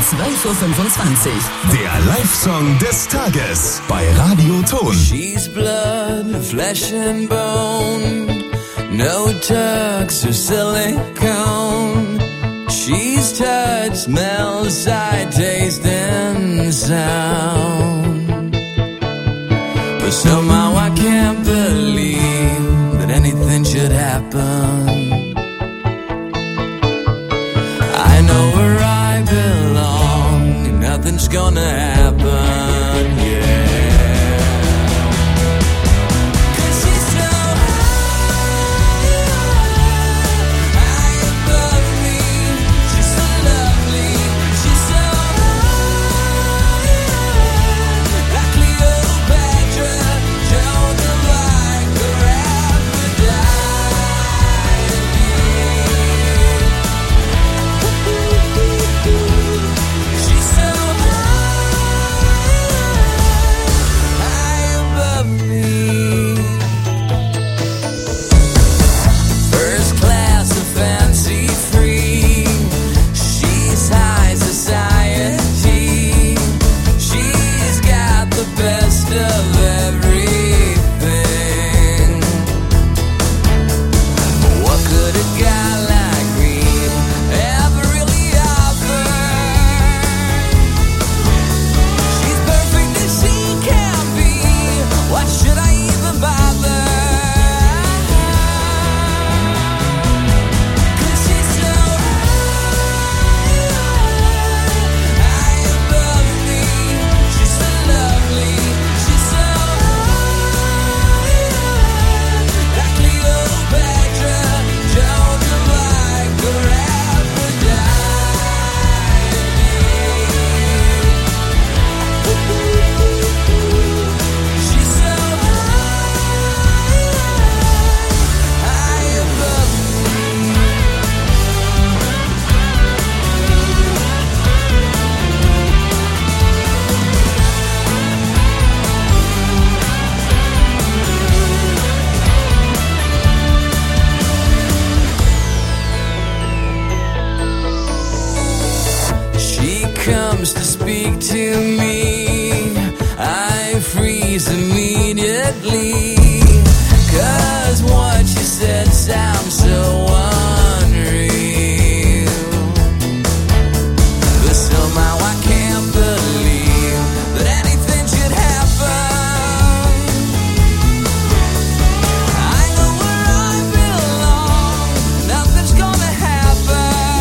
12:25 Uhr. Der Live-Song des Tages bei Radio Ton. She's blood, flesh and bone, no tucks or silicone. She's touch, smell, sight, taste and sound. But somehow I can't believe that anything should happen. I know where I belong and nothing's gonna happen, yeah. Comes to speak to me, I freeze immediately, 'cause what you said sounds so unreal, but somehow I can't believe that anything should happen. I know where I belong, nothing's gonna happen.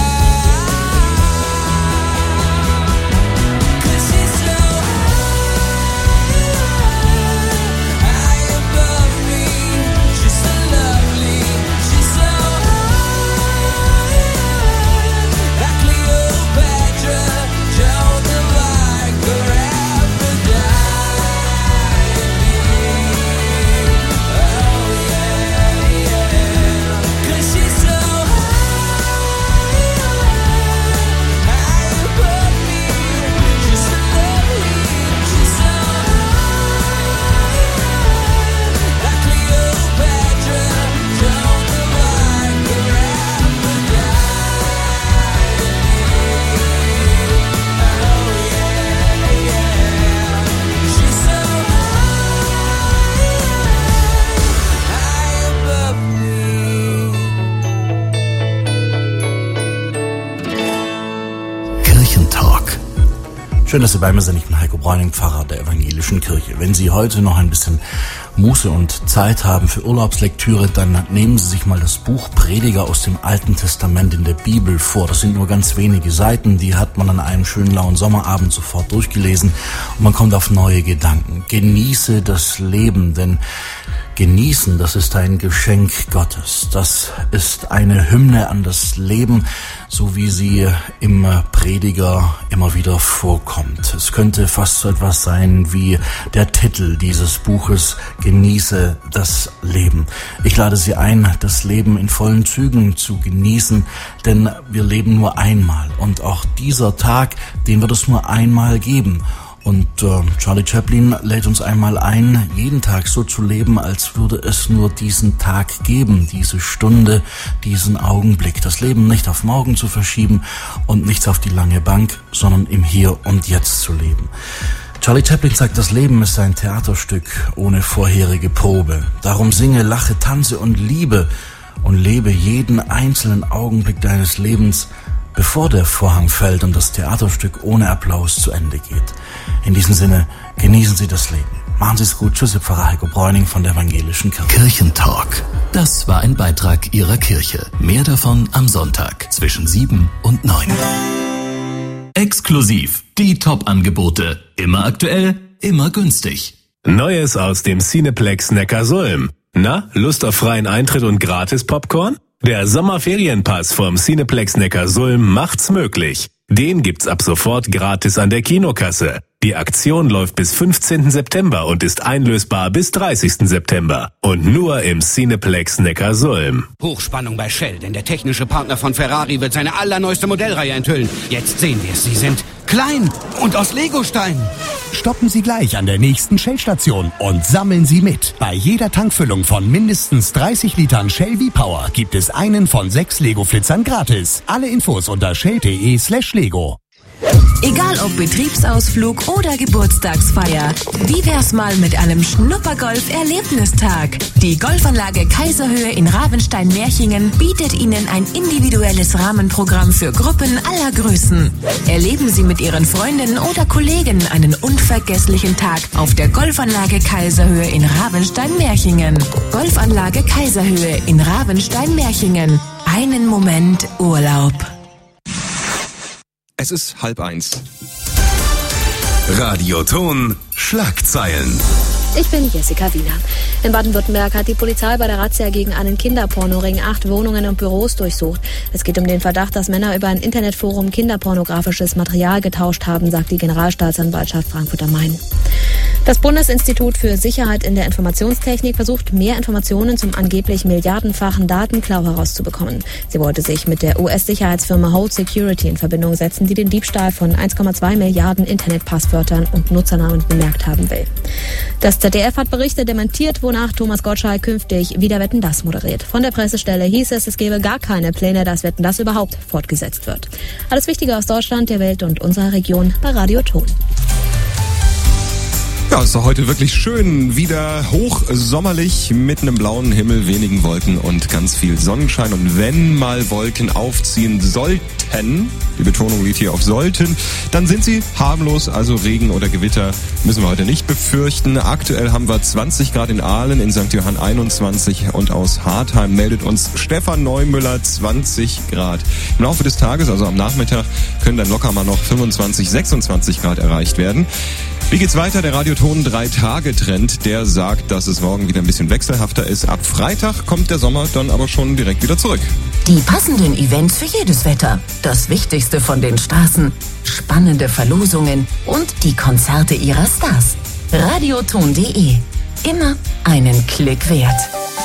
Schön, dass Sie bei mir sind. Ich bin Heiko Bräuning, Pfarrer der Evangelischen Kirche. Wenn Sie heute noch ein bisschen Muße und Zeit haben für Urlaubslektüre, dann nehmen Sie sich mal das Buch Prediger aus dem Alten Testament in der Bibel vor. Das sind nur ganz wenige Seiten, die hat man an einem schönen lauen Sommerabend sofort durchgelesen und man kommt auf neue Gedanken. Genieße das Leben, denn genießen, das ist ein Geschenk Gottes. Das ist eine Hymne an das Leben, so wie sie im Prediger immer wieder vorkommt. Es könnte fast so etwas sein wie der Titel dieses Buches, Genieße das Leben. Ich lade Sie ein, das Leben in vollen Zügen zu genießen, denn wir leben nur einmal und auch dieser Tag, den wird es nur einmal geben. Und Charlie Chaplin lädt uns einmal ein, jeden Tag so zu leben, als würde es nur diesen Tag geben, diese Stunde, diesen Augenblick. Das Leben nicht auf morgen zu verschieben und nichts auf die lange Bank, sondern im Hier und Jetzt zu leben. Charlie Chaplin sagt, das Leben ist ein Theaterstück ohne vorherige Probe. Darum singe, lache, tanze und liebe und lebe jeden einzelnen Augenblick deines Lebens, bevor der Vorhang fällt und das Theaterstück ohne Applaus zu Ende geht. In diesem Sinne, genießen Sie das Leben. Machen Sie es gut. Tschüss, Pfarrer Heiko Bräuning von der Evangelischen Kirche. Kirchentalk. Das war ein Beitrag Ihrer Kirche. Mehr davon am Sonntag zwischen 7 und 9. Exklusiv. Die Top-Angebote. Immer aktuell, immer günstig. Neues aus dem Cineplex Neckarsulm. Na, Lust auf freien Eintritt und gratis Popcorn? Der Sommerferienpass vom Cineplex Neckarsulm macht's möglich. Den gibt's ab sofort gratis an der Kinokasse. Die Aktion läuft bis 15. September und ist einlösbar bis 30. September. Und nur im Cineplex Neckarsulm. Hochspannung bei Shell, denn der technische Partner von Ferrari wird seine allerneueste Modellreihe enthüllen. Jetzt sehen wir es, sie sind klein und aus Legosteinen. Stoppen Sie gleich an der nächsten Shell-Station und sammeln Sie mit. Bei jeder Tankfüllung von mindestens 30 Litern Shell V-Power gibt es einen von 6 Lego-Flitzern gratis. Alle Infos unter shell.de/Lego. Egal ob Betriebsausflug oder Geburtstagsfeier, wie wär's mal mit einem Schnuppergolf-Erlebnistag? Die Golfanlage Kaiserhöhe in Ravenstein-Merchingen bietet Ihnen ein individuelles Rahmenprogramm für Gruppen aller Größen. Erleben Sie mit Ihren Freundinnen oder Kollegen einen unvergesslichen Tag auf der Golfanlage Kaiserhöhe in Ravenstein-Merchingen. Golfanlage Kaiserhöhe in Ravenstein-Merchingen. Einen Moment Urlaub. Es ist 12:30. Radioton Schlagzeilen. Ich bin Jessica Wiener. In Baden-Württemberg hat die Polizei bei der Razzia gegen einen Kinderpornoring 8 Wohnungen und Büros durchsucht. Es geht um den Verdacht, dass Männer über ein Internetforum kinderpornografisches Material getauscht haben, sagt die Generalstaatsanwaltschaft Frankfurt am Main. Das Bundesinstitut für Sicherheit in der Informationstechnik versucht, mehr Informationen zum angeblich milliardenfachen Datenklau herauszubekommen. Sie wollte sich mit der US-Sicherheitsfirma Hold Security in Verbindung setzen, die den Diebstahl von 1,2 Milliarden Internetpasswörtern und Nutzernamen bemerkt haben will. Das ZDF hat Berichte dementiert, wonach Thomas Gottschalk künftig wieder Wetten, dass moderiert. Von der Pressestelle hieß es gebe gar keine Pläne, dass Wetten, dass überhaupt fortgesetzt wird. Alles Wichtige aus Deutschland, der Welt und unserer Region bei Radio Ton. Ja, es ist heute wirklich schön, wieder hochsommerlich mit einem blauen Himmel, wenigen Wolken und ganz viel Sonnenschein. Und wenn mal Wolken aufziehen sollten, die Betonung liegt hier auf sollten, dann sind sie harmlos, also Regen oder Gewitter müssen wir heute nicht befürchten. Aktuell haben wir 20 Grad in Aalen, in St. Johann 21 und aus Hartheim meldet uns Stefan Neumüller 20 Grad. Im Laufe des Tages, also am Nachmittag, können dann locker mal noch 25, 26 Grad erreicht werden. Wie geht's weiter? Der Radioton 3-Tage-Trend, der sagt, dass es morgen wieder ein bisschen wechselhafter ist. Ab Freitag kommt der Sommer dann aber schon direkt wieder zurück. Die passenden Events für jedes Wetter. Das Wichtigste von den Straßen. Spannende Verlosungen und die Konzerte ihrer Stars. Radioton.de. Immer einen Klick wert.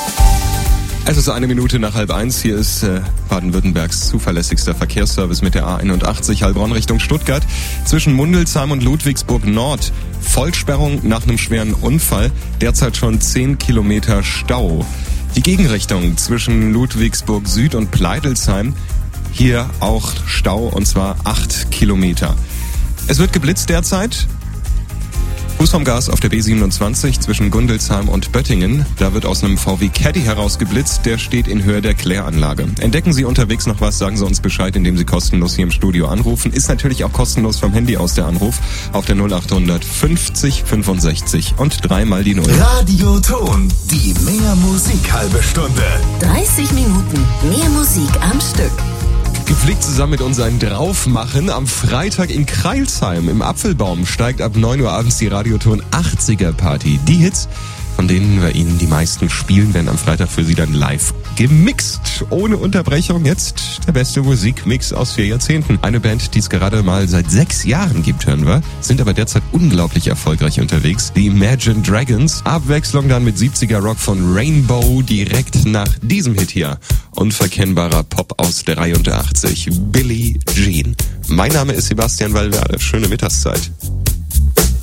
Es ist 1 Minute nach 12:30. Hier ist Baden-Württembergs zuverlässigster Verkehrsservice mit der A81 Heilbronn Richtung Stuttgart. Zwischen Mundelsheim und Ludwigsburg Nord. Vollsperrung nach einem schweren Unfall. Derzeit schon 10 Kilometer Stau. Die Gegenrichtung zwischen Ludwigsburg Süd und Pleidelsheim. Hier auch Stau und zwar 8 Kilometer. Es wird geblitzt derzeit. Fuß vom Gas auf der B27 zwischen Gundelsheim und Böttingen. Da wird aus einem VW Caddy heraus geblitzt. Der steht in Höhe der Kläranlage. Entdecken Sie unterwegs noch was, sagen Sie uns Bescheid, indem Sie kostenlos hier im Studio anrufen. Ist natürlich auch kostenlos vom Handy aus der Anruf auf der 0800 50 65 und 3 die 0. Radioton, die Mehr Musik halbe Stunde. 30 Minuten mehr Musik am Stück. Gepflegt zusammen mit uns ein Draufmachen. Am Freitag in Kreilsheim im Apfelbaum steigt ab 9 Uhr abends die Radioton 80er Party. Die Hits, von denen wir Ihnen die meisten spielen, werden am Freitag für Sie dann live gemixt. Ohne Unterbrechung jetzt der beste Musikmix aus 4 Jahrzehnten. Eine Band, die es gerade mal seit 6 Jahren gibt, hören wir, sind aber derzeit unglaublich erfolgreich unterwegs. Die Imagine Dragons. Abwechslung dann mit 70er Rock von Rainbow direkt nach diesem Hit hier. Unverkennbarer Pop aus 83. Billie Jean. Mein Name ist Sebastian Valverde. Schöne Mittagszeit.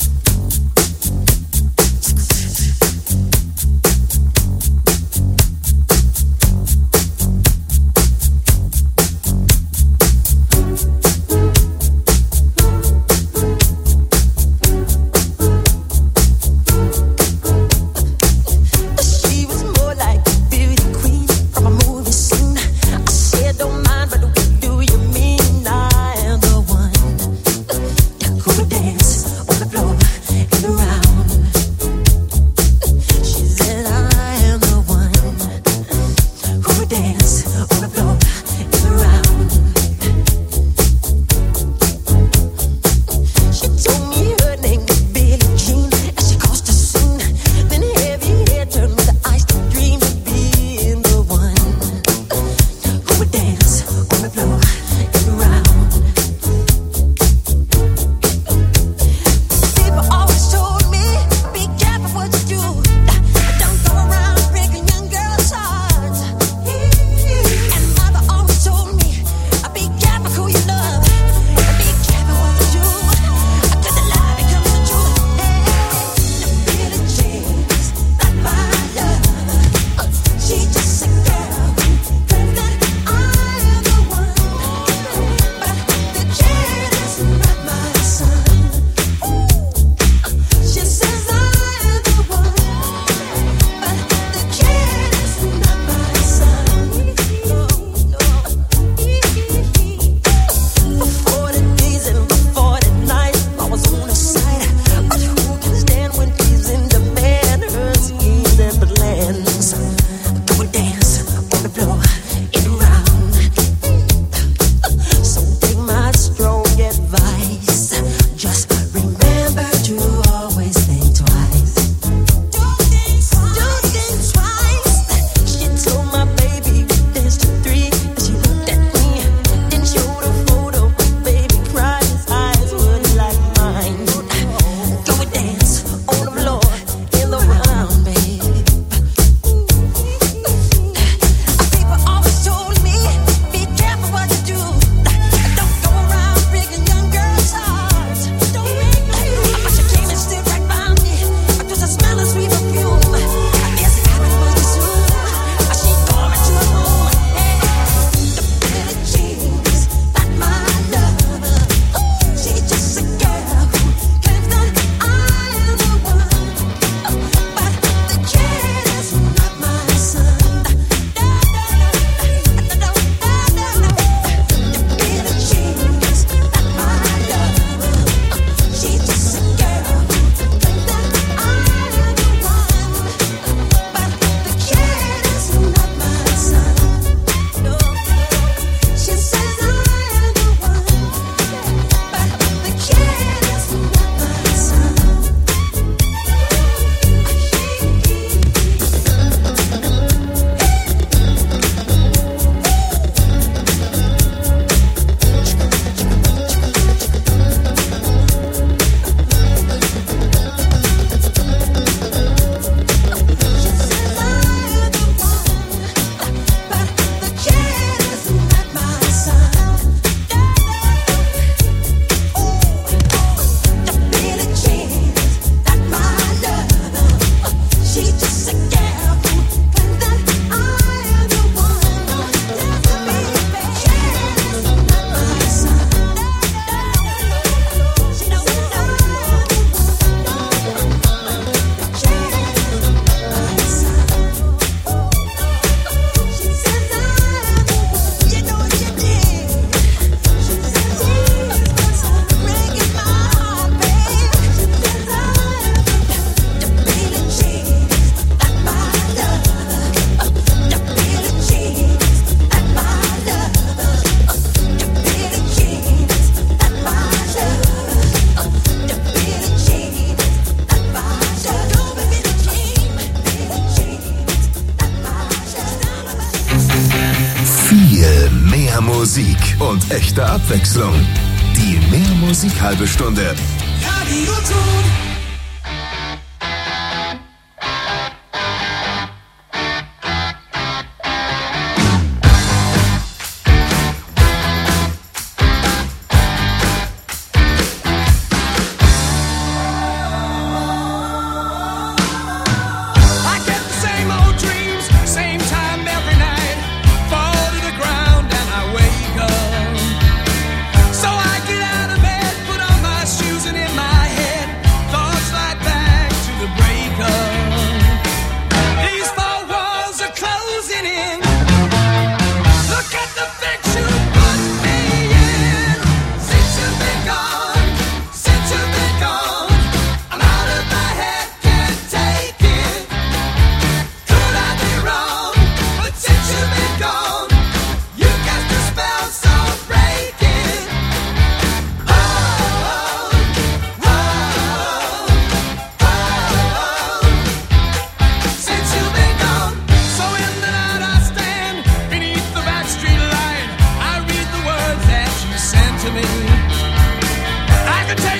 Musik und echte Abwechslung. Die Mehr Musik halbe Stunde. Radio Ton.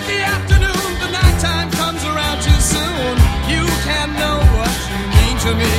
To me